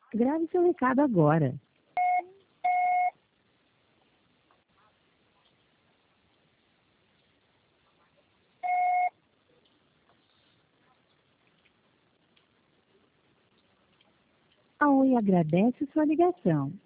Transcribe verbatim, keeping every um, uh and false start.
Grave seu recado agora. A Oi agradece sua ligação.